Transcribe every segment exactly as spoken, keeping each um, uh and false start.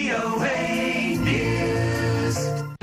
โอ เอ News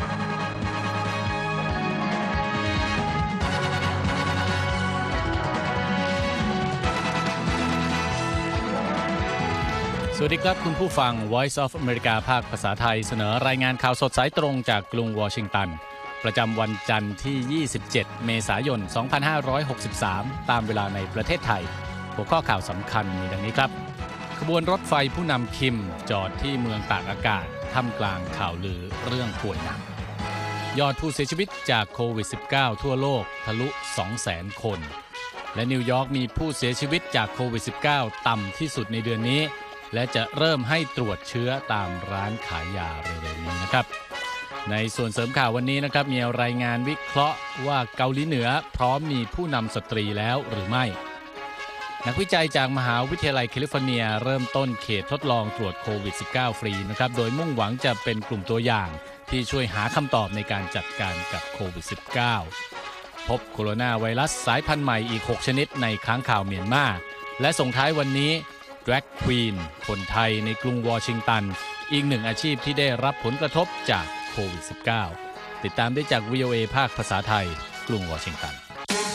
สวัสดีครับคุณผู้ฟัง Voice of America ภาคภาษาไทยเสนอรายงานข่าวสดสายตรงจากกรุงวอชิงตันประจำวันจันทร์ที่ยี่สิบเจ็ดเมษายนสองพันห้าร้อยหกสิบสามตามเวลาในประเทศไทยหัวข้อข่าวสำคัญมีดังนี้ครับขบวนรถไฟผู้นำคิมจอดที่เมืองตากอากาศท่ามกลางข่าวลือเรื่องป่วยหนักยอดผู้เสียชีวิตจากโควิด สิบเก้า ทั่วโลกทะลุ สองแสน คนและนิวยอร์กมีผู้เสียชีวิตจากโควิด สิบเก้า ต่ำที่สุดในเดือนนี้และจะเริ่มให้ตรวจเชื้อตามร้านขายยาเร็วๆนี้นะครับในส่วนเสริมข่าววันนี้นะครับมีรายงานวิเคราะห์ว่าเกาหลีเหนือพร้อมมีผู้นำสตรีแล้วหรือไม่นักวิจัยจากมหาวิทยาลัยแคลิฟอร์เนียเริ่มต้นเขตทดลองตรวจโควิด สิบเก้า ฟรีนะครับโดยมุ่งหวังจะเป็นกลุ่มตัวอย่างที่ช่วยหาคำตอบในการจัดการกับโควิด สิบเก้า พบโคโรนาไวรัสสายพันธุ์ใหม่อีกหกชนิดในค้างคาวเมียนมาและส่งท้ายวันนี้Drag Queen คนไทยในกรุงวอชิงตันอีกหนึ่งอาชีพที่ได้รับผลกระทบจากโควิด สิบเก้า ติดตามได้จาก วี โอ เอ ภาคภาษาไทยกรุงวอชิงตัน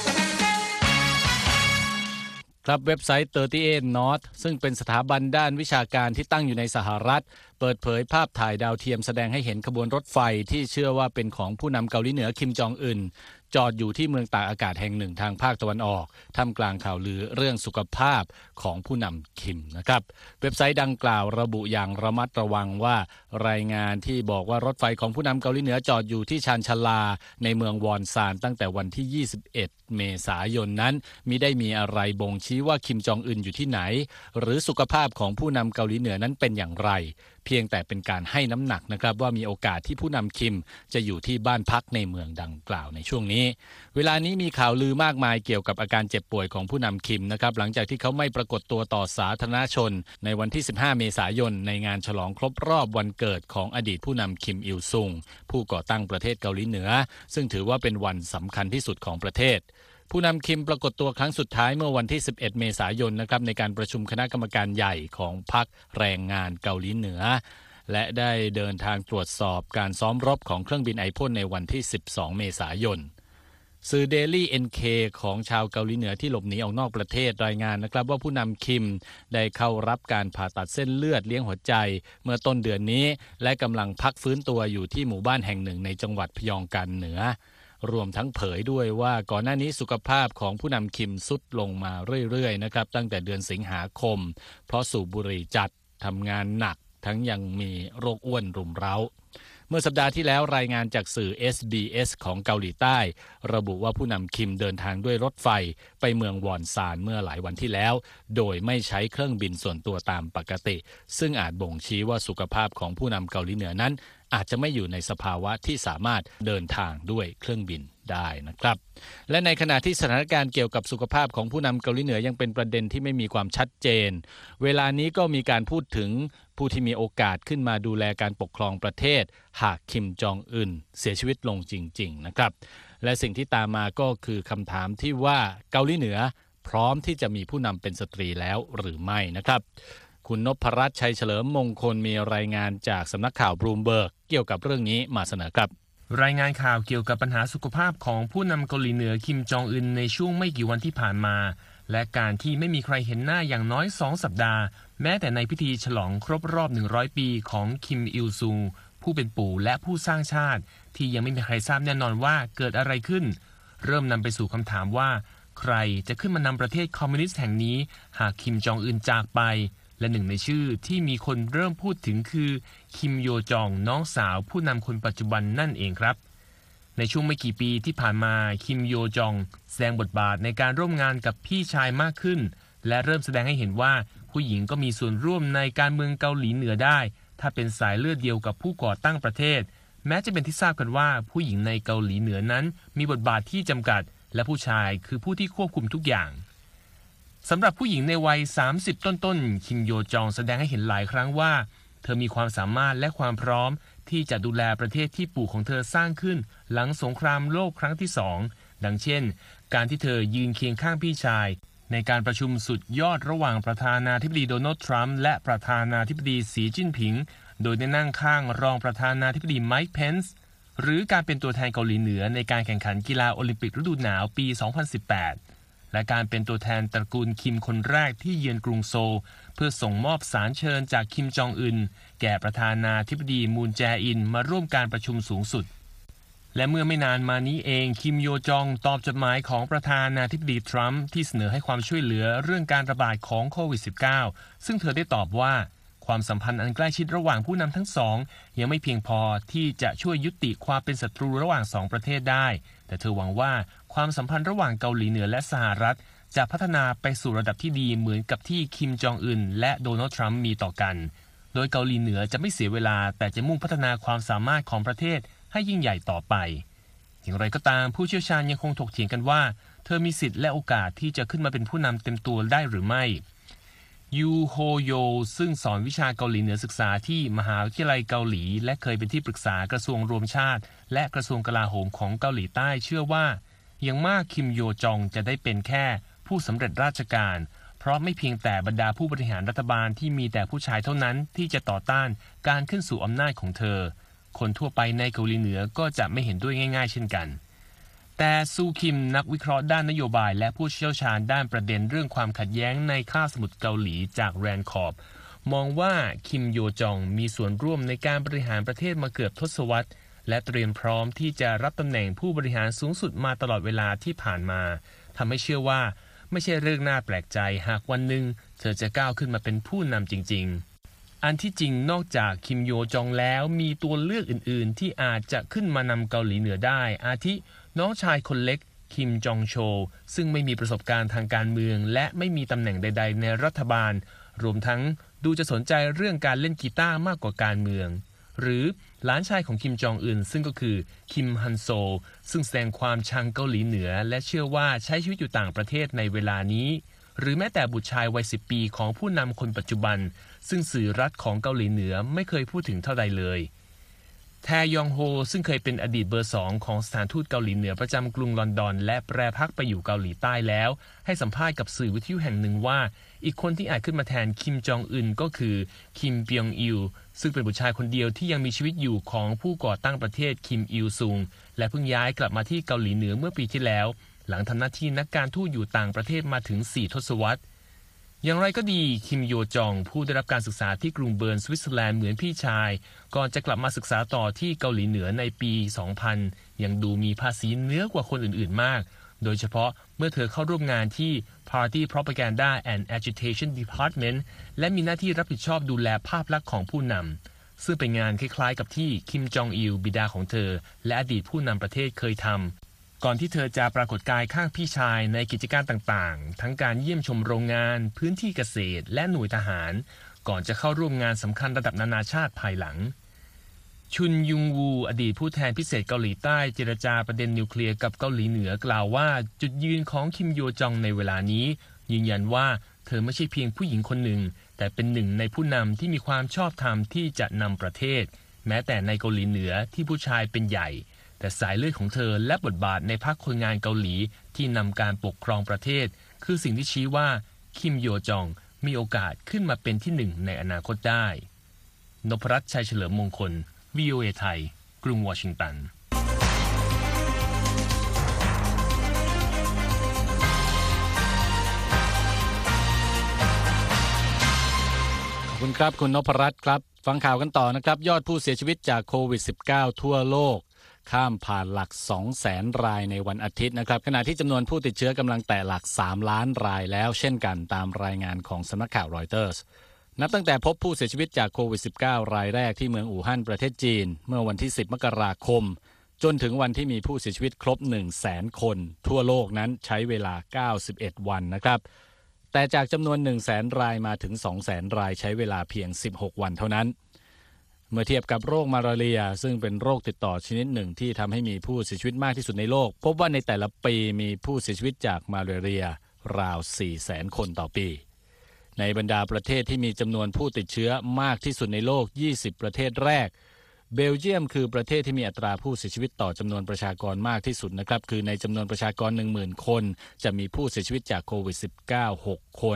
ครับเว็บไซต์ สามสิบแปด North ซึ่งเป็นสถาบันด้านวิชาการที่ตั้งอยู่ในสหรัฐเปิดเผยภาพถ่ายดาวเทียมแสดงให้เห็นขบวนรถไฟที่เชื่อว่าเป็นของผู้นำเกาหลีเหนือคิมจองอึนจอดอยู่ที่เมืองตากอากาศแห่งหนึ่งทางภาคตะวันออกท่ามกลางข่าวลือเรื่องสุขภาพของผู้นำคิมนะครับเว็บไซต์ดังกล่าวระบุอย่างระมัดระวังว่ารายงานที่บอกว่ารถไฟของผู้นำเกาหลีเหนือจอดอยู่ที่ชานชาลาในเมืองวอนซานตั้งแต่วันที่ยี่สิบเอ็ดเมษายนนั้นมิได้มีอะไรบ่งชี้ว่าคิมจองอึนอยู่ที่ไหนหรือสุขภาพของผู้นำเกาหลีเหนือนั้นเป็นอย่างไรเพียงแต่เป็นการให้น้ำหนักนะครับว่ามีโอกาสที่ผู้นำคิมจะอยู่ที่บ้านพักในเมืองดังกล่าวในช่วงนี้เวลานี้มีข่าวลือมากมายเกี่ยวกับอาการเจ็บป่วยของผู้นำคิมนะครับหลังจากที่เขาไม่ปรากฏตัวต่อสาธารณชนในวันที่สิบห้าเมษายนในงานฉลองครบรอบวันเกิดของอดีตผู้นำคิมอิลซุงผู้ก่อตั้งประเทศเกาหลีเหนือซึ่งถือว่าเป็นวันสำคัญที่สุดของประเทศผู้นำคิมปรากฏตัวครั้งสุดท้ายเมื่อวันที่สิบเอ็ดเมษายนนะครับในการประชุมคณะกรรมการใหญ่ของพรรคแรงงานเกาหลีเหนือและได้เดินทางตรวจสอบการซ้อมรบของเครื่องบินไอพ่นในวันที่สิบสองเมษายนสื่อ Daily เอ็น เค ของชาวเกาหลีเหนือที่หลบหนีออกนอกประเทศรายงานนะครับว่าผู้นำคิมได้เข้ารับการผ่าตัดเส้นเลือดเลี้ยงหัวใจเมื่อต้นเดือนนี้และกำลังพักฟื้นตัวอยู่ที่หมู่บ้านแห่งหนึ่งในจังหวัดพยองกันเหนือรวมทั้งเผยด้วยว่าก่อนหน้านี้สุขภาพของผู้นำคิมทรุดลงมาเรื่อยๆนะครับตั้งแต่เดือนสิงหาคมเพราะสูบบุหรี่จัดทำงานหนักทั้งยังมีโรคอ้วนรุมเร้าเมื่อสัปดาห์ที่แล้วรายงานจากสื่อ เอส บี เอส ของเกาหลีใต้ระบุว่าผู้นำคิมเดินทางด้วยรถไฟไปเมืองวอนซานเมื่อหลายวันที่แล้วโดยไม่ใช้เครื่องบินส่วนตัวตามปกติซึ่งอาจบ่งชี้ว่าสุขภาพของผู้นำเกาหลีเหนือนั้นอาจจะไม่อยู่ในสภาวะที่สามารถเดินทางด้วยเครื่องบินได้นะครับและในขณะที่สถานการณ์เกี่ยวกับสุขภาพของผู้นำเกาหลีเหนือยังเป็นประเด็นที่ไม่มีความชัดเจนเวลานี้ก็มีการพูดถึงผู้ที่มีโอกาสขึ้นมาดูแลการปกครองประเทศหากคิมจองอึนเสียชีวิตลงจริงๆนะครับและสิ่งที่ตามมาก็คือคำถามที่ว่าเกาหลีเหนือพร้อมที่จะมีผู้นำเป็นสตรีแล้วหรือไม่นะครับคุณนพรัตน์ชัยเฉลิมมงคลมีรายงานจากสำนักข่าวบลูมเบิร์กเกี่ยวกับเรื่องนี้มาเสนอครับรายงานข่าวเกี่ยวกับปัญหาสุขภาพของผู้นำเกาหลีเหนือคิมจองอึนในช่วงไม่กี่วันที่ผ่านมาและการที่ไม่มีใครเห็นหน้าอย่างน้อยสองสัปดาห์แม้แต่ในพิธีฉลองครบรอบหนึ่งร้อยปีของคิมอิลซุงผู้เป็นปู่และผู้สร้างชาติที่ยังไม่มีใครทราบแน่นอนว่าเกิดอะไรขึ้นเริ่มนำไปสู่คำถามว่าใครจะขึ้นมานำประเทศคอมมิวนิสต์แห่งนี้หากคิมจองอึนจากไปและหนึ่งในชื่อที่มีคนเริ่มพูดถึงคือคิมโยจองน้องสาวผู้นำคนปัจจุบันนั่นเองครับในช่วงไม่กี่ปีที่ผ่านมาคิมโยจองแสดงบทบาทในการร่วมงานกับพี่ชายมากขึ้นและเริ่มแสดงให้เห็นว่าผู้หญิงก็มีส่วนร่วมในการเมืองเกาหลีเหนือได้ถ้าเป็นสายเลือดเดียวกับผู้ก่อตั้งประเทศแม้จะเป็นที่ทราบกันว่าผู้หญิงในเกาหลีเหนือนั้นมีบทบาทที่จำกัดและผู้ชายคือผู้ที่ควบคุมทุกอย่างสำหรับผู้หญิงในวัยสามสิบต้นๆคิมโยจองแสดงให้เห็นหลายครั้งว่าเธอมีความสามารถและความพร้อมที่จะดูแลประเทศที่ปู่ของเธอสร้างขึ้นหลังสงครามโลกครั้งที่สองดังเช่นการที่เธอยืนเคียงข้างพี่ชายในการประชุมสุดยอดระหว่างประธานาธิบดีโดนัลด์ทรัมป์และประธานาธิบดีสีจิ้นผิงโดยได้นั่งข้างรองประธานาธิบดีไมค์เพนซ์หรือการเป็นตัวแทนเกาหลีเหนือในการแข่งขันกีฬาโอลิมปิกฤดูหนาวปี สองพันสิบแปด และการเป็นตัวแทนตระกูลคิมคนแรกที่เยือนกรุงโซลเพื่อส่งมอบสารเชิญจากคิมจองอึนแก่ประธานาธิบดีมูนแจอินมาร่วมการประชุมสูงสุดและเมื่อไม่นานมานี้เองคิมโยจองตอบจดหมายของประธานาธิบดีทรัมป์ที่เสนอให้ความช่วยเหลือเรื่องการระบาดของโควิด สิบเก้า ซึ่งเธอได้ตอบว่าความสัมพันธ์อันใกล้ชิดระหว่างผู้นำทั้งสองยังไม่เพียงพอที่จะช่วยยุติความเป็นศัตรูระหว่างสองประเทศได้แต่เธอหวังว่าความสัมพันธ์ระหว่างเกาหลีเหนือและสหรัฐจะพัฒนาไปสู่ระดับที่ดีเหมือนกับที่คิมจองอึนและโดนัลด์ทรัมป์มีต่อกันโดยเกาหลีเหนือจะไม่เสียเวลาแต่จะมุ่งพัฒนาความสามารถของประเทศให้ยิ่งใหญ่ต่อไปอย่างไรก็ตามผู้เชี่ยวชาญยังคงถกเถียงกันว่าเธอมีสิทธิ์และโอกาสที่จะขึ้นมาเป็นผู้นำเต็มตัวได้หรือไม่ยูโฮโยซึ่งสอนวิชาเกาหลีเหนือศึกษาที่มหาวิทยาลัยเกาหลีและเคยเป็นที่ปรึกษากระทรวงรวมชาติและกระทรวงกลาโหมของเกาหลีใต้เชื่อว่าอย่างมากคิมโยจองจะได้เป็นแค่ผู้สำเร็จราชการเพราะไม่เพียงแต่บรรดาผู้บริหารรัฐบาลที่มีแต่ผู้ชายเท่านั้นที่จะต่อต้านการขึ้นสู่อำนาจของเธอคนทั่วไปในเกาหลีเหนือก็จะไม่เห็นด้วยง่ายๆเช่นกันแต่ซูคิมนักวิเคราะห์ด้านนโยบายและผู้เชี่ยวชาญด้านประเด็นเรื่องความขัดแย้งในคาบสมุทรเกาหลีจากแรนคอร์ปมองว่าคิมโยจองมีส่วนร่วมในการบริหารประเทศมาเกือบทศวรรษและเตรียมพร้อมที่จะรับตำแหน่งผู้บริหารสูงสุดมาตลอดเวลาที่ผ่านมาทำให้เชื่อว่าไม่ใช่เรื่องน่าแปลกใจหากวันหนึ่งเธอจะก้าวขึ้นมาเป็นผู้นำจริงๆอันที่จริงนอกจากคิมโยจองแล้วมีตัวเลือกอื่นๆที่อาจจะขึ้นมานำเกาหลีเหนือได้อาทิน้องชายคนเล็กคิมจองโชซึ่งไม่มีประสบการณ์ทางการเมืองและไม่มีตำแหน่งใดๆในรัฐบาลรวมทั้งดูจะสนใจเรื่องการเล่นกีตาร์มากกว่าการเมืองหรือหลานชายของคิมจองอึนซึ่งก็คือคิมฮันโซซึ่งแสดงความชังเกาหลีเหนือและเชื่อว่าใช้ชีวิตอยู่ต่างประเทศในเวลานี้หรือแม้แต่บุตรชายวัยสิบปีของผู้นำคนปัจจุบันซึ่งสื่อรัฐของเกาหลีเหนือไม่เคยพูดถึงเท่าใดเลยแทยองโฮซึ่งเคยเป็นอดีตเบอร์สองของสถานทูตเกาหลีเหนือประจำกรุงลอนดอนและแปรพักไปอยู่เกาหลีใต้แล้วให้สัมภาษณ์กับสื่อวิทยุแห่งหนึ่งว่าอีกคนที่อาจขึ้นมาแทนคิมจองอึนก็คือคิมเปียงอิลซึ่งเป็นบุตรชายคนเดียวที่ยังมีชีวิตอยู่ของผู้ก่อตั้งประเทศคิมอิลซุงและเพิ่งย้ายกลับมาที่เกาหลีเหนือเมื่อปีที่แล้วหลังทำหน้าที่นักการทูตอยู่ต่างประเทศมาถึงสี่ทศวรรษอย่างไรก็ดีคิมโยจองผู้ได้รับการศึกษาที่กรุงเบิร์นสวิตเซอร์แลนด์เหมือนพี่ชายก่อนจะกลับมาศึกษาต่อที่เกาหลีเหนือในปี สองพัน ยังดูมีภาษีเหนือกว่าคนอื่นๆมากโดยเฉพาะเมื่อเธอเข้าร่วมงานที่ Party Propaganda and Agitation Department และมีหน้าที่รับผิดชอบดูแลภาพลักษณ์ของผู้นำซึ่งเป็นงานคล้ายๆกับที่คิมจองอิลบิดาของเธอและอดีตผู้นำประเทศเคยทำก่อนที่เธอจะปรากฏกายข้างพี่ชายในกิจการต่างๆทั้งการเยี่ยมชมโรงงานพื้นที่เกษตรและหน่วยทหารก่อนจะเข้าร่วมงานสำคัญระดับนานาชาติภายหลังชุนยุงวูอดีตผู้แทนพิเศษเกาหลีใต้เจรจาประเด็นนิวเคลียร์กับเกาหลีเหนือกล่าวว่าจุดยืนของคิมโยจองในเวลานี้ยืนยันว่าเธอไม่ใช่เพียงผู้หญิงคนหนึ่งแต่เป็นหนึ่งในผู้นำที่มีความชอบธรรมที่จะนำประเทศแม้แต่ในเกาหลีเหนือที่ผู้ชายเป็นใหญ่แต่สายเลือดของเธอและบทบาทในพรรคคนงานเกาหลีที่นำการปกครองประเทศคือสิ่งที่ชี้ว่าคิมโยจองมีโอกาสขึ้นมาเป็นที่หนึ่งในอนาคตได้นพรัตน์ชัยเฉลิมมงคล วี โอ เอ ไทยกรุงวอชิงตันขอบคุณครับคุณนพรัตน์ครับฟังข่าวกันต่อนะครับยอดผู้เสียชีวิตจากโควิด สิบเก้า ทั่วโลกข้ามผ่านหลัก สองแสน รายในวันอาทิตย์นะครับขณะที่จำนวนผู้ติดเชื้อกำลังแตะหลักสามล้านรายแล้วเช่นกันตามรายงานของสำนักข่าวรอยเตอร์สนับตั้งแต่พบผู้เสียชีวิตจากโควิด สิบเก้า รายแรกที่เมืองอู่ฮั่นประเทศจีนเมื่อวันที่สิบมกราคมจนถึงวันที่มีผู้เสียชีวิตครบ หนึ่งแสน คนทั่วโลกนั้นใช้เวลาเก้าสิบเอ็ดวันนะครับแต่จากจำนวน หนึ่งแสน รายมาถึง สองแสน รายใช้เวลาเพียงสิบหกวันเท่านั้นเมื่อเทียบกับโรคมาลาเรียซึ่งเป็นโรคติดต่อชนิดหนึ่งที่ทำให้มีผู้เสียชีวิตมากที่สุดในโลกพบว่าในแต่ละปีมีผู้เสียชีวิตจากมาลาเรียราว สี่แสน คนต่อปีในบรรดาประเทศที่มีจำนวนผู้ติดเชื้อมากที่สุดในโลกยี่สิบประเทศแรกเบลเยียมคือประเทศที่มีอัตราผู้เสียชีวิตต่อจำนวนประชากรมากที่สุดนะครับคือในจำนวนประชากร หนึ่งหมื่น คนจะมีผู้เสียชีวิตจากโควิด สิบเก้า หก คน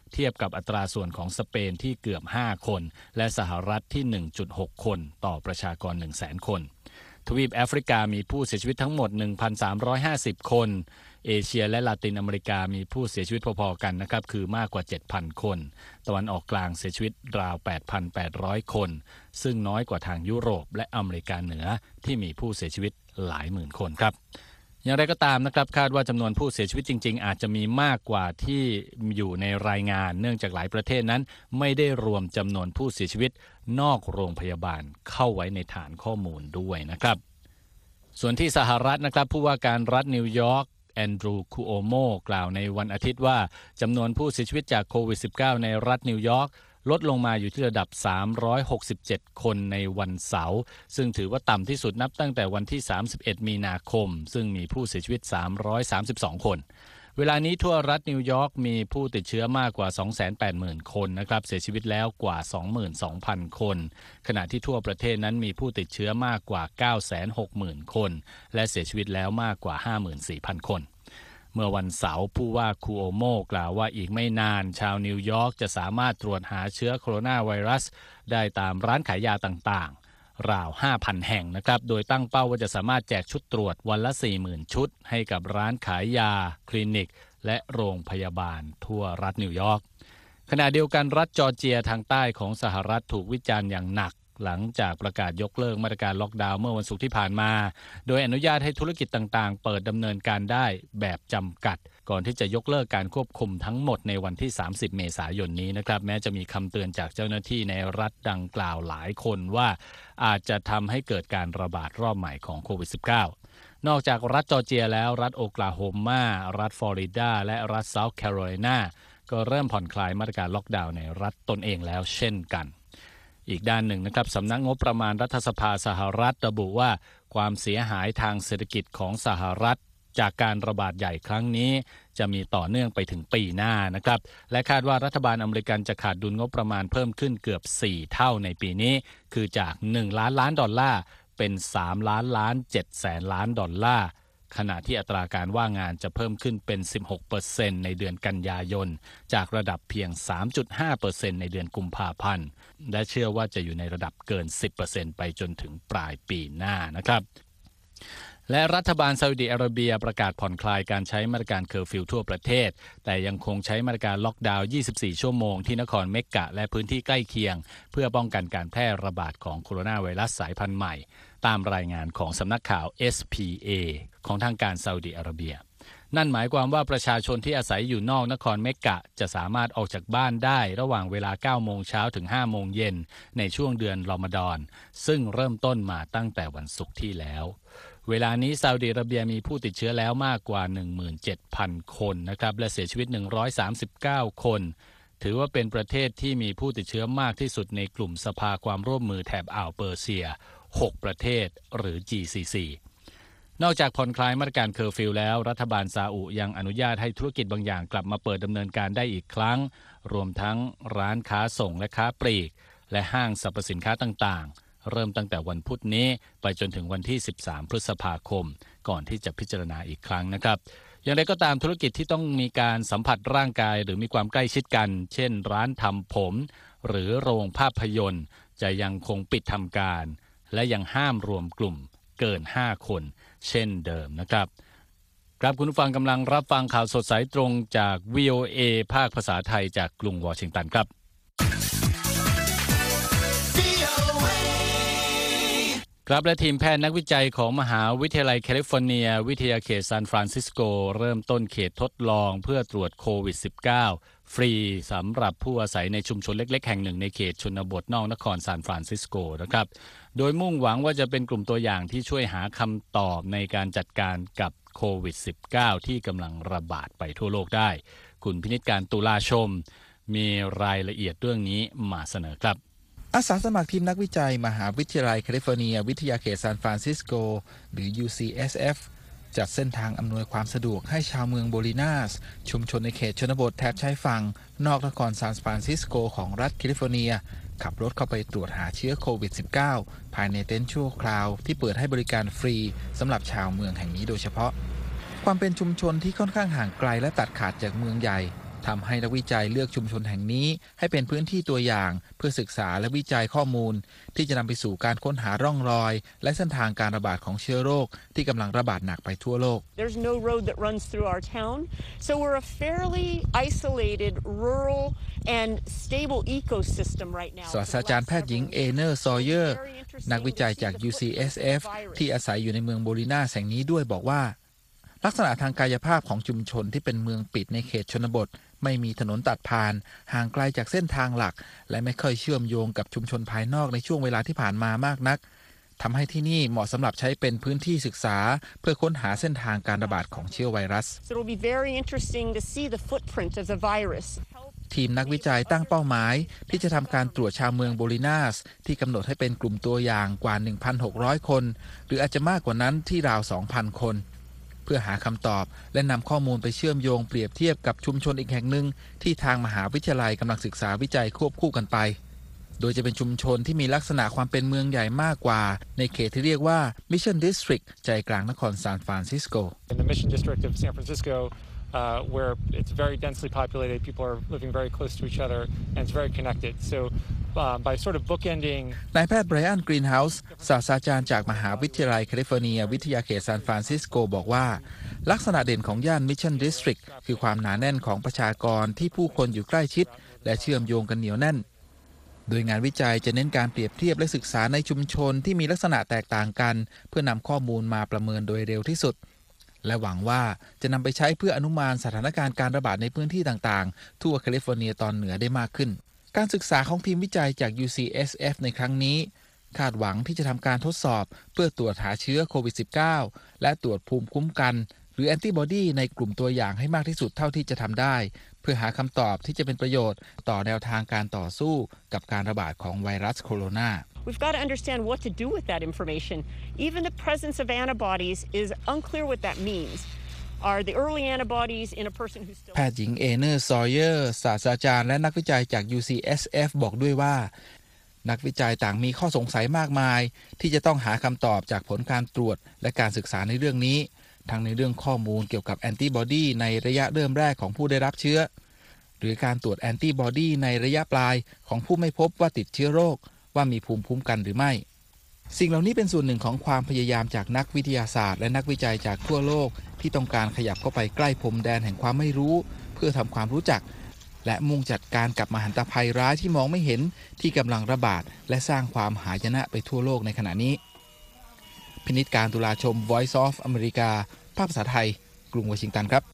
เทียบกับอัตราส่วนของสเปนที่เกือบห้าคนและสหรัฐที่ หนึ่งจุดหก คนต่อประชากร หนึ่งแสน คนทวีปแอฟริกามีผู้เสียชีวิตทั้งหมด หนึ่งพันสามร้อยห้าสิบ คนเอเชียและลาตินอเมริกามีผู้เสียชีวิตพอๆกันนะครับคือมากกว่า เจ็ดพัน คนตะวันออกกลางเสียชีวิตราว แปดพันแปดร้อย คนซึ่งน้อยกว่าทางยุโรปและอเมริกาเหนือที่มีผู้เสียชีวิตหลายหมื่นคนครับอย่างไรก็ตามนะครับคาดว่าจำนวนผู้เสียชีวิตจริงๆอาจจะมีมากกว่าที่อยู่ในรายงานเนื่องจากหลายประเทศนั้นไม่ได้รวมจำนวนผู้เสียชีวิตนอกโรงพยาบาลเข้าไว้ในฐานข้อมูลด้วยนะครับส่วนที่สหรัฐนะครับผู้ว่าการรัฐนิวยอร์กแอนดรูว์ คูโอโมกล่าวในวันอาทิตย์ว่าจำนวนผู้เสียชีวิตจากโควิด สิบเก้า ในรัฐนิวยอร์กลดลงมาอยู่ที่ระดับสามร้อยหกสิบเจ็ดคนในวันเสาร์ซึ่งถือว่าต่ำที่สุดนับตั้งแต่วันที่สามสิบเอ็ดมีนาคมซึ่งมีผู้เสียชีวิตสามร้อยสามสิบสองคนเวลานี้ทั่วรัฐนิวยอร์กมีผู้ติดเชื้อมากกว่า สองแสนแปดหมื่น คนนะครับเสียชีวิตแล้วกว่า สองหมื่นสองพัน คนขณะที่ทั่วประเทศนั้นมีผู้ติดเชื้อมากกว่า เก้าแสนหกหมื่น คนและเสียชีวิตแล้วมากกว่า ห้าหมื่นสี่พัน คนเมื่อวันเสาร์ผู้ว่าคูโอโมกล่าวว่าอีกไม่นานชาวนิวยอร์กจะสามารถตรวจหาเชื้อโคโรนาไวรัสได้ตามร้านขายยาต่างๆราว ห้าพัน แห่งนะครับโดยตั้งเป้าว่าจะสามารถแจกชุดตรวจวันละ สี่หมื่น ชุดให้กับร้านขายยาคลินิกและโรงพยาบาลทั่วรัฐนิวยอร์กขณะเดียวกันรัฐจอร์เจียทางใต้ของสหรัฐถูกวิจารณ์อย่างหนักหลังจากประกาศยกเลิกมาตรการล็อกดาวน์เมื่อวันศุกร์ที่ผ่านมาโดยอนุญาตให้ธุรกิจต่างๆเปิดดำเนินการได้แบบจำกัดก่อนที่จะยกเลิกการควบคุมทั้งหมดในวันที่สามสิบเมษายนนี้นะครับแม้จะมีคำเตือนจากเจ้าหน้าที่ในรัฐดังกล่าวหลายคนว่าอาจจะทำให้เกิดการระบาดรอบใหม่ของโควิด สิบเก้า นอกจากรัฐจอร์เจียแล้วรัฐโอคลาโฮมารัฐฟลอริดาและรัฐเซาท์แคโรไลนาก็เริ่มผ่อนคลายมาตรการล็อกดาวน์ในรัฐตนเองแล้วเช่นกันอีกด้านหนึ่งนะครับสำนักงบประมาณรัฐสภาสหรัฐระบุว่าความเสียหายทางเศรษฐกิจของสหรัฐจากการระบาดใหญ่ครั้งนี้จะมีต่อเนื่องไปถึงปีหน้านะครับและคาดว่ารัฐบาลอเมริกันจะขาดดุลงบประมาณเพิ่มขึ้นเกือบสี่เท่าในปีนี้คือจากหนึ่งล้านล้านดอลลาร์เป็นสามล้านล้านเจ็ดแสนล้านดอลลาร์ขณะที่อัตราการว่างงานจะเพิ่มขึ้นเป็น สิบหกเปอร์เซ็นต์ ในเดือนกันยายนจากระดับเพียง สามจุดห้าเปอร์เซ็นต์ ในเดือนกุมภาพันธ์และเชื่อว่าจะอยู่ในระดับเกิน สิบเปอร์เซ็นต์ ไปจนถึงปลายปีหน้านะครับและรัฐบาลซาอุดิอาระเบียประกาศผ่อนคลายการใช้มาตรการเคอร์ฟิวทั่วประเทศแต่ยังคงใช้มาตรการล็อกดาวน์ยี่สิบสี่ชั่วโมงที่นครเมกกะและพื้นที่ใกล้เคียงเพื่อป้องกันการแพร่ระบาดของโคโรนาไวรัสสายพันธุ์ใหม่ตามรายงานของสำนักข่าว เอส พี เอ ของทางการซาอุดิอาระเบียนั่นหมายความว่าประชาชนที่อาศัยอยู่นอกนครเมกกะจะสามารถออกจากบ้านได้ระหว่างเวลา เก้าโมงเช้าถึง ห้าโมงเย็นในช่วงเดือนรอมฎอนซึ่งเริ่มต้นมาตั้งแต่วันศุกร์ที่แล้วเวลานี้ซาอุดิอาระเบียมีผู้ติดเชื้อแล้วมากกว่า หนึ่งหมื่นเจ็ดพัน คนนะครับและเสียชีวิตหนึ่งร้อยสามสิบเก้าคนถือว่าเป็นประเทศที่มีผู้ติดเชื้อมากที่สุดในกลุ่มสภาความร่วมมือแถบอ่าวเปอร์เซียหกประเทศหรือ จี ซี ซี นอกจากผ่อนคลายมาตรการเคอร์ฟิวแล้วรัฐบาลซาอุยังอนุญาตให้ธุรกิจบางอย่างกลับมาเปิดดำเนินการได้อีกครั้งรวมทั้งร้านค้าส่งและค้าปลีกและห้างสรรพสินค้าต่างๆเริ่มตั้งแต่วันพุธนี้ไปจนถึงวันที่สิบสามพฤษภาคมก่อนที่จะพิจารณาอีกครั้งนะครับอย่างไรก็ตามธุรกิจที่ต้องมีการสัมผัสร่างกายหรือมีความใกล้ชิดกันเช่นร้านทำผมหรือโรงภาพยนตร์จะยังคงปิดทำการและยังห้ามรวมกลุ่มเกินห้าคนเช่นเดิมนะครับครับคุณผู้ฟังกำลังรับฟังข่าวสดสายตรงจาก วี โอ เอ ภาคภาษาไทยจากกรุงวอชิงตันครับครับและทีมแพทย์นักวิจัยของมหาวิทยาลัยแคลิฟอร์เนียวิทยาเขตซานฟรานซิสโกเริ่มต้นเขตทดลองเพื่อตรวจโควิด สิบเก้า ฟรีสำหรับผู้อาศัยในชุมชนเล็กๆแห่งหนึ่งในเขตชนบทนอกนครซานฟรานซิสโกนะครับโดยมุ่งหวังว่าจะเป็นกลุ่มตัวอย่างที่ช่วยหาคำตอบในการจัดการกับโควิด สิบเก้า ที่กำลังระบาดไปทั่วโลกได้คุณพินิจการตุลาชมมีรายละเอียดเรื่องนี้มาเสนอครับอาสาสมัครทีมนักวิจัยมหาวิทยาลัยแคลิฟอร์เนียวิทยาเขตซานฟรานซิสโกหรือ ยู ซี เอส เอฟ จัดเส้นทางอำนวยความสะดวกให้ชาวเมืองโบลินาสชุมชนในเขตชนบทแถบชายฝั่งนอกนครซานฟรานซิสโกของรัฐแคลิฟอร์เนียขับรถเข้าไปตรวจหาเชื้อโควิด สิบเก้า ภายในเต็นท์ชั่วคราวที่เปิดให้บริการฟรีสำหรับชาวเมืองแห่งนี้โดยเฉพาะความเป็นชุมชนที่ค่อนข้างห่างไกลและตัดขาดจากเมืองใหญ่ทำให้นักวิจัยเลือกชุมชนแห่งนี้ให้เป็นพื้นที่ตัวอย่างเพื่อศึกษาและวิจัยข้อมูลที่จะนำไปสู่การค้นหาร่องรอยและเส้นทางการระบาดของเชื้อโรคที่กำลังระบาดหนักไปทั่วโลก There's no road that runs through our town, so we're a fairly isolated, rural and stable ecosystem right now. ศาสตราจารย์แพทย์หญิงเอเนอร์ซอยเยอร์นักวิจัยจาก ยู ซี เอส เอฟ ที่อาศัยอยู่ในเมืองโบลินาแห่งนี้ด้วยบอกว่าลักษณะทางกายภาพของชุมชนที่เป็นเมืองปิดในเขตชนบทไม่มีถนนตัดผ่านห่างไกลจากเส้นทางหลักและไม่ค่อยเชื่อมโยงกับชุมชนภายนอกในช่วงเวลาที่ผ่านมามากนักทำให้ที่นี่เหมาะสำหรับใช้เป็นพื้นที่ศึกษาเพื่อค้นหาเส้นทางการระบาดของเชื้อไวรัส So it'll be very interesting to see the footprint of the virus. ทีมนักวิจัยตั้งเป้าหมายที่จะทำการตรวจชาวเมืองโบลินาสที่กำหนดให้เป็นกลุ่มตัวอย่างกว่า หนึ่งพันหกร้อย คนหรืออาจจะมากกว่านั้นที่ราว สองพัน คนเพื่อหาคำตอบและนำข้อมูลไปเชื่อมโยงเปรียบเทียบกับชุมชนอีกแห่งหนึ่งที่ทางมหาวิทยาลัยกำลังศึกษาวิจัยควบคู่กันไปโดยจะเป็นชุมชนที่มีลักษณะความเป็นเมืองใหญ่มากกว่าในเขตที่เรียกว่า Mission District ใจกลางนครซานฟรานซิสโก In the Mission District of San Francisco, uh, where it's very densely populated, people are living very close to each other, and it's very connected. So, uh, by sort of bookending นายแพทย์ไบรอัน กรีนเฮาส์ศาสตราจารย์จากมหาวิทยาลัยแคลิฟอร์เนียวิทยาเขตซานฟรานซิสโกบอกว่าลักษณะเด่นของย่าน Mission District คือความหนาแน่นของประชากรที่ผู้คนอยู่ใกล้ชิดและเชื่อมโยงกันเหนียวแน่นโดยงานวิจัยจะเน้นการเปรียบเทียบและศึกษาในชุมชนที่มีลักษณะแตกต่างกันเพื่อนำข้อมูลมาประเมินโดยเร็วที่สุดและหวังว่าจะนำไปใช้เพื่ออนุมานสถานการณ์การระบาดในพื้นที่ต่างๆทั่วแคลิฟอร์เนียตอนเหนือได้มากขึ้นการศึกษาของทีมวิจัยจาก ยู ซี เอส เอฟ ในครั้งนี้คาดหวังที่จะทำการทดสอบเพื่อตรวจหาเชื้อโควิด สิบเก้า และตรวจภูมิคุ้มกันหรือแอนติบอดีในกลุ่มตัวอย่างให้มากที่สุดเท่าที่จะทำได้เพื่อหาคำตอบที่จะเป็นประโยชน์ต่อแนวทางการต่อสู้กับการระบาดของไวรัสโคโรนา We've got to understand what to do with that information. Even the presence of antibodies is unclear what that means. Are the early antibodies in a person who's still แพทย์หญิงเอเนอร์ซอยเยอร์ศาสตราจารย์และนักวิจัยจาก ยู ซี เอส เอฟ บอกด้วยว่านักวิจัยต่างมีข้อสงสัยมากมายที่จะต้องหาคำตอบจากผลการตรวจและการศึกษาในเรื่องนี้ทั้งในเรื่องข้อมูลเกี่ยวกับแอนติบอดีในระยะเริ่มแรกของผู้ได้รับเชื้อหรือการตรวจแอนติบอดีในระยะปลายของผู้ไม่พบว่าติดเชื้อโรคว่ามีภูมิคุ้มกันหรือไม่สิ่งเหล่านี้เป็นส่วนหนึ่งของความพยายามจากนักวิทยาศาสตร์และนักวิจัยจากทั่วโลกที่ต้องการขยับเข้าไปใกล้พรมแดนแห่งความไม่รู้เพื่อทำความรู้จักและมุ่งจัดการกับมหันตภัยร้ายที่มองไม่เห็นที่กำลังระบาดและสร้างความหายนะไปทั่วโลกในขณะนี้พินิจการตุลาชม Voice of America ภาพภาษาไทยกรุงวอชิงตันครับ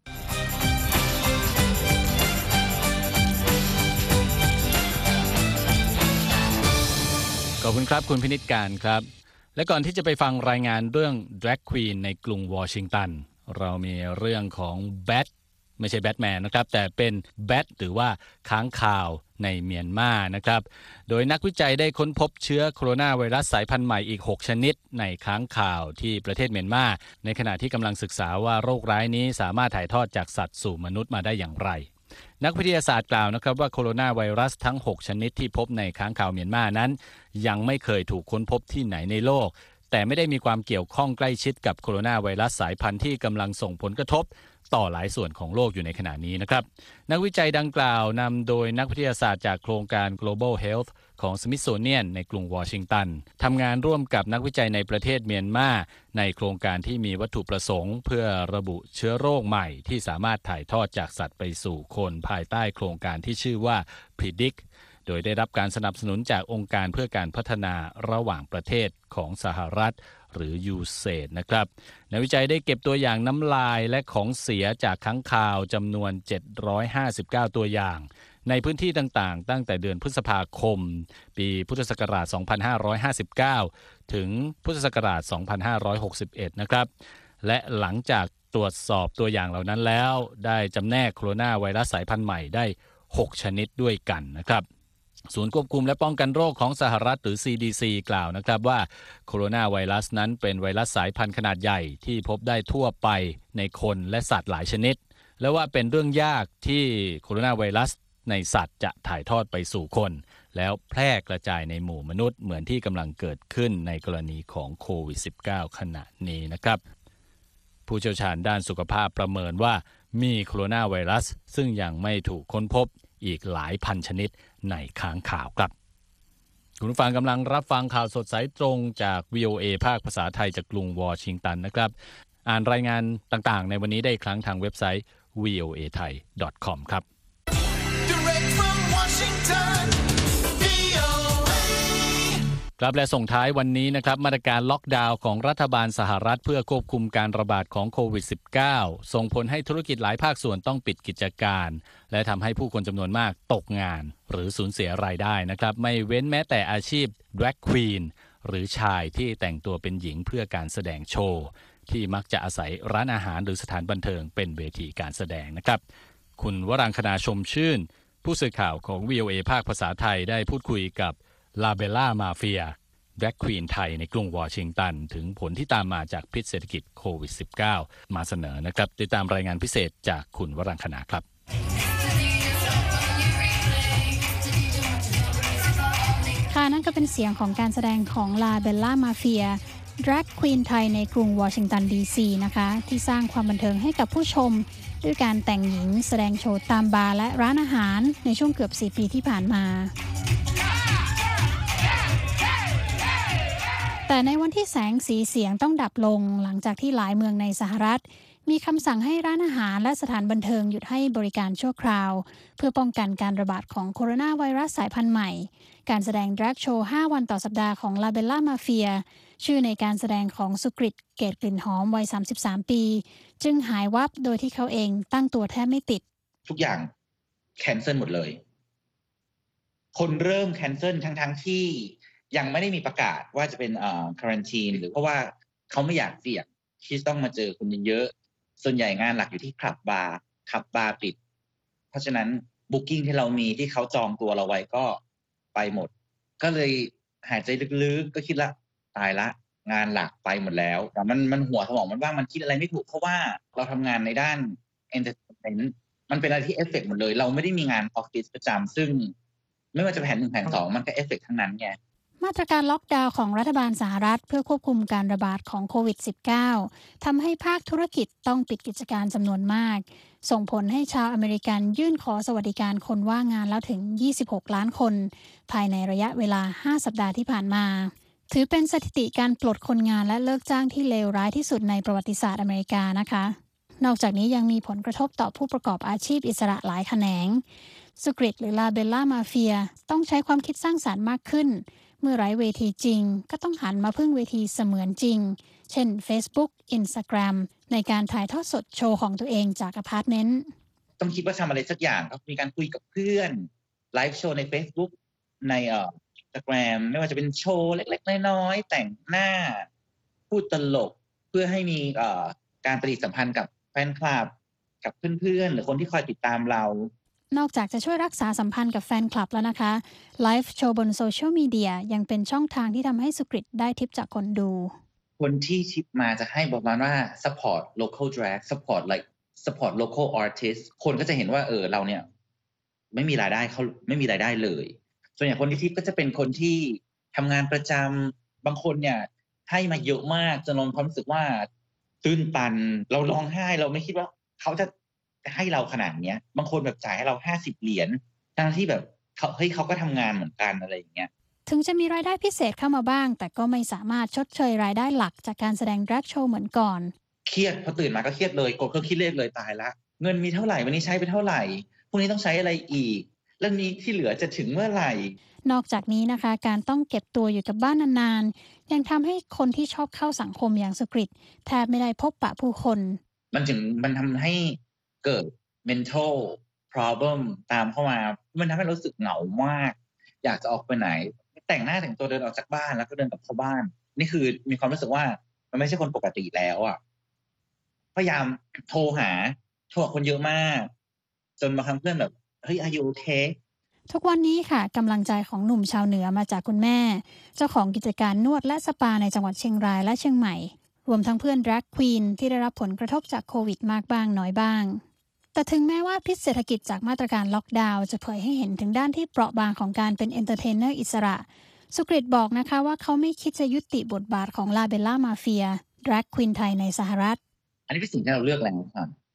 ขอบคุณครับคุณพินิจการครับและก่อนที่จะไปฟังรายงานเรื่อง Drag Queen ในกรุงวอชิงตันเรามีเรื่องของแบทไม่ใช่แบทแมนนะครับแต่เป็นแบทหรือว่าค้างคาวในเมียนมานะครับโดยนักวิจัยได้ค้นพบเชื้อโคโรนาไวรัสสายพันธุ์ใหม่อีกหกชนิดในค้างคาวที่ประเทศเมียนมาในขณะที่กำลังศึกษาว่าโรคร้ายนี้สามารถถ่ายทอดจากสัตว์สู่มนุษย์มาได้อย่างไรนักวิทยาศาสตร์กล่าวนะครับว่าโคโรนาไวรัสทั้งหกชนิดที่พบในค้างคาวเมียนมานั้นยังไม่เคยถูกค้นพบที่ไหนในโลกแต่ไม่ได้มีความเกี่ยวข้องใกล้ชิดกับโคโรนาไวรัสสายพันธุ์ที่กำลังส่งผลกระทบต่อหลายส่วนของโลกอยู่ในขณะนี้นะครับนักวิจัยดังกล่าวนำโดยนักวิทยาศาสตร์จากโครงการ Global Health ของ Smithsonian ในกรุงวอชิงตันทำงานร่วมกับนักวิจัยในประเทศเมียนมาในโครงการที่มีวัตถุประสงค์เพื่อระบุเชื้อโรคใหม่ที่สามารถถ่ายทอดจากสัตว์ไปสู่คนภายใต้โครงการที่ชื่อว่า Predict โดยได้รับการสนับสนุนจากองค์การเพื่อการพัฒนาระหว่างประเทศของสหรัฐหรือ ยู เซด นะครับนักวิจัยได้เก็บตัวอย่างน้ำลายและของเสียจากค้างคาวจำนวนเจ็ดร้อยห้าสิบเก้าตัวอย่างในพื้นที่ต่างๆตั้งแต่เดือนพฤษภาคมปีพุทธศักราชสองพันห้าร้อยห้าสิบเก้าถึงพุทธศักราชสองพันห้าร้อยหกสิบเอ็ดนะครับและหลังจากตรวจสอบตัวอย่างเหล่านั้นแล้วได้จำแนกโคโรนาไวรัสสายพันธุ์ใหม่ได้หกชนิดด้วยกันนะครับศูนย์ควบคุมและป้องกันโรคของสหรัฐหรือ ซี ดี ซี กล่าวนะครับว่าโคโรนาไวรัสนั้นเป็นไวรัสสายพันธุ์ขนาดใหญ่ที่พบได้ทั่วไปในคนและสัตว์หลายชนิดและว่าเป็นเรื่องยากที่โคโรนาไวรัสในสัตว์จะถ่ายทอดไปสู่คนแล้วแพร่กระจายในหมู่มนุษย์เหมือนที่กำลังเกิดขึ้นในกรณีของโควิด สิบเก้า ขณะนี้นะครับผู้เชี่ยวชาญด้านสุขภาพประเมินว่ามีโคโรนาไวรัสซึ่งยังไม่ถูกค้นพบอีกหลายพันชนิดในค้างคาวครับคุณผู้ฟังกำลังรับฟังข่าวสดสายตรงจาก วี โอ เอ ภาคภาษาไทยจากกรุงวอชิงตันนะครับอ่านรายงานต่างๆในวันนี้ได้อีกครั้งทางเว็บไซต์ วี โอ เอ ไทย ดอท คอม ครับ Direct from Washington, วี โอ เอครับและส่งท้ายวันนี้นะครับมาตรการล็อกดาวน์ของรัฐบาลสหรัฐเพื่อควบคุมการระบาดของโควิด สิบเก้า ส่งผลให้ธุรกิจหลายภาคส่วนต้องปิดกิจการและทำให้ผู้คนจำนวนมากตกงานหรือสูญเสียรายได้นะครับไม่เว้นแม้แต่อาชีพ Drag Queen หรือชายที่แต่งตัวเป็นหญิงเพื่อการแสดงโชว์ที่มักจะอาศัยร้านอาหารหรือสถานบันเทิงเป็นเวทีการแสดงนะครับคุณวรังคณาชมชื่นผู้สื่อข่าวของ วี โอ เอ ภาคภาษาไทยได้พูดคุยกับลาเบลล่ามาเฟียแบล็กควีนไทยในกรุงวอชิงตันถึงผลที่ตามมาจากพิษเศรษฐกิจโควิด สิบเก้า มาเสนอนะครับติดตามรายงานพิเศษจากคุณวรังคณาครับค่ะนั่นก็เป็นเสียงของการแสดงของลาเบลล่ามาเฟียแดร็กควีนไทยในกรุงวอชิงตันดีซีนะคะที่สร้างความบันเทิงให้กับผู้ชมด้วยการแต่งหญิงแสดงโชว์ตามบาร์และร้านอาหารในช่วงเกือบสี่ปีที่ผ่านมาแต่ในวันที่แสงสีเสียงต้องดับลงหลังจากที่หลายเมืองในสหรัฐมีคำสั่งให้ร้านอาหารและสถานบันเทิงหยุดให้บริการชั่วคราวเพื่อป้องกันการระบาดของโคโรนาไวรัสสายพันธุ์ใหม่การแสดงแดร็กโชว์ห้าวันต่อสัปดาห์ของลาเบลล่ามาเฟียชื่อในการแสดงของสุกริตเกตกลิ่นหอมวัยสามสิบสามปีจึงหายวับโดยที่เขาเองตั้งตัวแทบไม่ติดทุกอย่างแคนเซิลหมดเลยคนเริ่มแคนเซิลทั้งๆที่ยังไม่ได้มีประกาศว่าจะเป็นเอ่อควอรันทีนหรือเพราะว่าเขาไม่อยากเสี่ยงที่ต้องมาเจอคนเยอะๆส่วนใหญ่งานหลักอยู่ที่คลับบาร์คลับบาร์ปิดเพราะฉะนั้นบุ๊กิ้งที่เรามีที่เขาจองตัวเราไว้ก็ไปหมดก็เลยหายใจลึกๆก็คิดละตายละงานหลักไปหมดแล้วแต่มันมันหัวสมองมันว่างมันคิดอะไรไม่ถูกเพราะว่าเราทำงานในด้านเอนเตอร์เทนเมนต์มันเป็นอะไรที่เอฟเฟกต์หมดเลยเราไม่ได้มีงานออฟฟิศประจำซึ่งไม่ว่าจะแผนหนึ่งแผนสองมันก็เอฟเฟกต์ทั้งนั้นไงมาตรการล็อกดาวน์ของรัฐบาลสหรัฐเพื่อควบคุมการระบาดของโควิด สิบเก้า ทำให้ภาคธุรกิจต้องปิดกิจการจำนวนมากส่งผลให้ชาวอเมริกันยื่นขอสวัสดิการคนว่างงานแล้วถึงยี่สิบหกล้านคนภายในระยะเวลาห้าสัปดาห์ที่ผ่านมาถือเป็นสถิติการปลดคนงานและเลิกจ้างที่เลวร้ายที่สุดในประวัติศาสตร์อเมริกานะคะนอกจากนี้ยังมีผลกระทบต่อผู้ประกอบอาชีพอิสระหลายแขนงสุกริตหรือลาเบลล่ามาเฟียต้องใช้ความคิดสร้างสรรค์มากขึ้นเมื่อไร้เวทีจริงก็ต้องหันมาพึ่งเวทีเสมือนจริงเช่น Facebook Instagram ในการถ่ายทอดสดโชว์ของตัวเองจากอพาร์ตเมนต์ต้องคิดว่าทำอะไรสักอย่างก็มีการคุยกับเพื่อนไลฟ์โชว์ใน Facebook ในเอ่อ Instagram ไม่ว่าจะเป็นโชว์เล็กๆน้อยๆแต่งหน้าพูดตลกเพื่อให้มีเอ่อการปฏิสัมพันธ์กับแฟนคลับกับเพื่อนๆหรือคนที่คอยติดตามเรานอกจากจะช่วยรักษาสัมพันธ์กับแฟนคลับแล้วนะคะไลฟ์โชว์บนโซเชียลมีเดียยังเป็นช่องทางที่ทำให้สุกริตได้ทิปจากคนดูคนที่ทิปมาจะให้ประมาณว่า support local drag support like support local artist คนก็จะเห็นว่าเออเราเนี่ยไม่มีรายได้เขาไม่มีรายได้เลยส่วนใหญ่คนที่ทิปก็จะเป็นคนที่ทำงานประจำบางคนเนี่ยให้มาเยอะมากจนเราความรู้สึกว่าตื้นตันเราร้องไห้เราไม่คิดว่าเขาจะให้เราขนาดนี้บางคนแบบจ่ายให้เราห้าสิบเหรียญทั้งที่แบบเขาเฮ้ยเขาก็ทำงานเหมือนกันอะไรอย่างเงี้ยถึงจะมีรายได้พิเศษเข้ามาบ้างแต่ก็ไม่สามารถชดเชยรายได้หลักจากการแสดงแดร็กโชว์เหมือนก่อนเครียดพอตื่นมาก็เครียดเลยกดเครื่องคิดเลขเลยตายละเงินมีเท่าไหร่วันนี้ใช้ไปเท่าไหร่พรุ่งนี้ต้องใช้อะไรอีกแล้วนี้ที่เหลือจะถึงเมื่อไหร่นอกจากนี้นะคะการต้องเก็บตัวอยู่กับบ้านนานๆยังทำให้คนที่ชอบเข้าสังคมอย่างสุกริตแทบไม่ได้พบปะผู้คนมันถึงมันทำให้เกิดmental problem ตามเข้ามามันทำให้รู้สึกเหงามากอยากจะออกไปไหนแต่งหน้าแต่งตัวเดินออกจากบ้านแล้วก็เดินกลับเข้าบ้านนี่คือมีความรู้สึกว่ามันไม่ใช่คนปกติแล้วอ่ะพยายามโทรหาโทรหาคนเยอะมากจนบางครั้งเพื่อนแบบเฮ้ย are you okay ทุกวันนี้ค่ะกำลังใจของหนุ่มชาวเหนือมาจากคุณแม่เจ้าของกิจการนวดและสปาในจังหวัดเชียงรายและเชียงใหม่รวมทั้งเพื่อนแดร็กควีนที่ได้รับผลกระทบจากโควิดมากบ้างน้อยบ้างแต่ถึงแม้ว่าพิษเศรษฐกิจจากมาตรการล็อกดาวน์จะเผยให้เห็นถึงด้านที่เปราะบางของการเป็นเอนเตอร์เทนเนอร์อิสระสุกริตบอกนะคะว่าเขาไม่คิดจะยุติบทบาทของลาเบลล่ามาเฟียแดร็กควีนไทยในสหรัฐอันนี้เป็นสิ่งที่เราเลือกแล้วครับ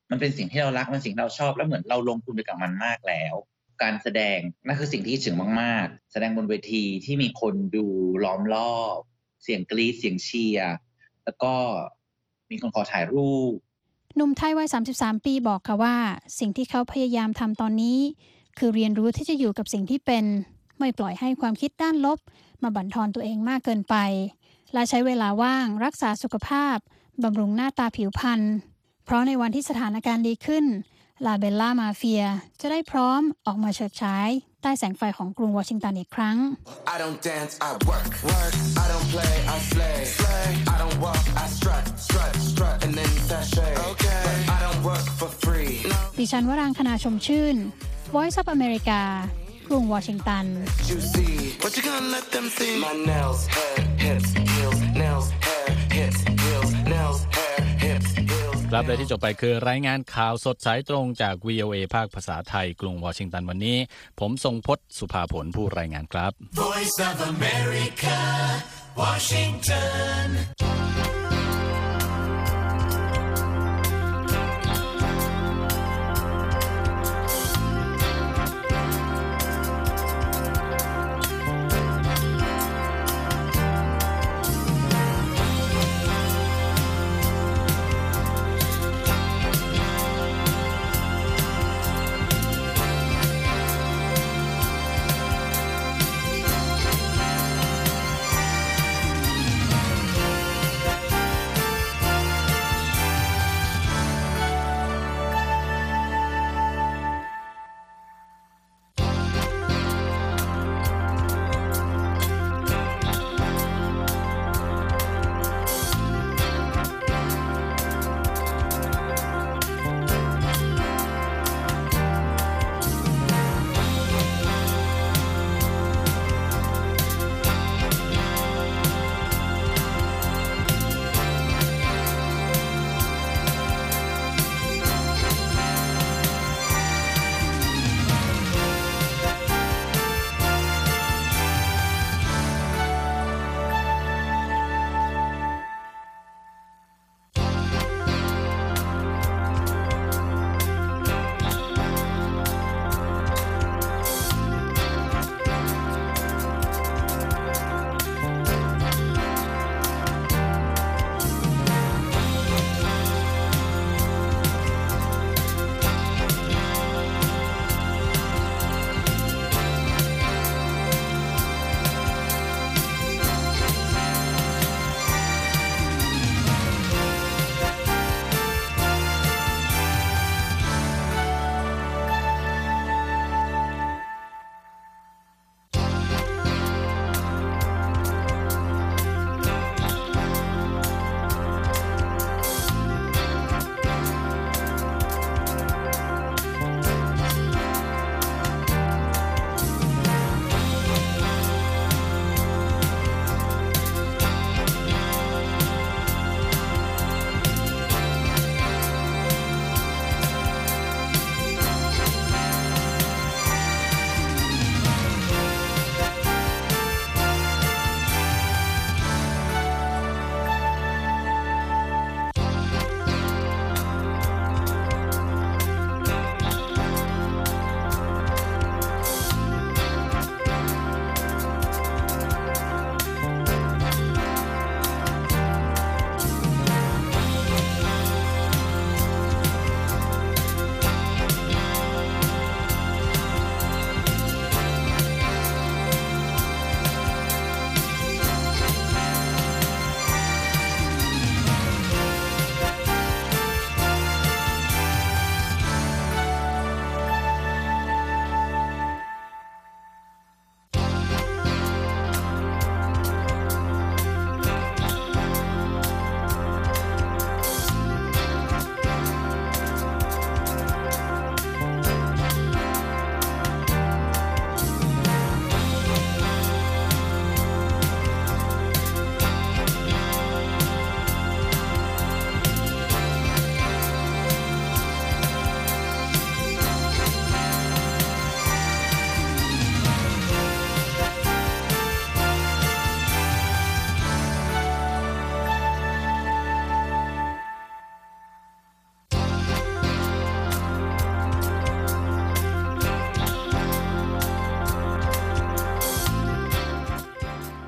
มันเป็นสิ่งที่เรารักมันสิ่งที่เราชอบแล้วเหมือนเราลงทุนไปกับมันมากแล้วการแสดงนั่นคือสิ่งที่ถึงมากๆแสดงบนเวทีที่มีคนดูล้อมรอบเสียงกรี๊ดเสียงเชียร์แล้วก็มีคนขอถ่ายรูปหนุ่มไทยวัยสามสิบสามปีบอกค่ะว่าสิ่งที่เขาพยายามทำตอนนี้คือเรียนรู้ที่จะอยู่กับสิ่งที่เป็นไม่ปล่อยให้ความคิดด้านลบมาบั่นทอนตัวเองมากเกินไปและใช้เวลาว่างรักษาสุขภาพบำรุงหน้าตาผิวพรรณเพราะในวันที่สถานการณ์ดีขึ้นลาเบลล่ามาเฟียจะได้พร้อมออกมาเฉิดฉายใต้แสงไฟของกรุงวอชิงตันอีกครั้ง I don't dance, I work, work. I don't play, I slay, slay. I don't walk, I strut, strut, strut, and then sashay. Okay. But I don't work for free. ดิฉันวรางคณาชมชื่น Voice of America กรุงวอชิงตัน Juicy. What you gonna let them see? My nails, hair, hips, heels, nails, hair, hips, heels, nails, hair, hips, heels. ครับและที่จบไปคือรายงานข่าวสดสายตรงจาก วี โอ เอ ภาคภาษาไทยกรุงวอชิงตันวันนี้ผมทรงพจน์สุภาผลผู้รายงานครับ Voice of America, Washington